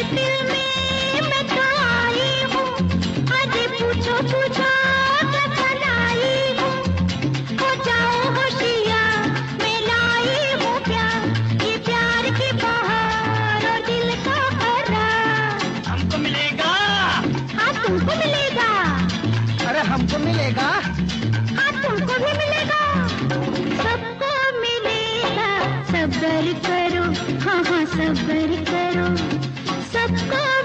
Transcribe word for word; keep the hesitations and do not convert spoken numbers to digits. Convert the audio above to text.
दिल में मैं तो आई हूँ, आज पूछो पूछो कथन आई हूँ, हो जाओ होशियार मैं लाई हूँ प्यार, ये प्यार की बहार और दिल का करार। हमको मिलेगा, हाँ तुमको मिलेगा, अरे हमको मिलेगा, हाँ तुमको भी मिलेगा, सबको मिलेगा। सब्र करो, हाँ हाँ सब्र करो, सबको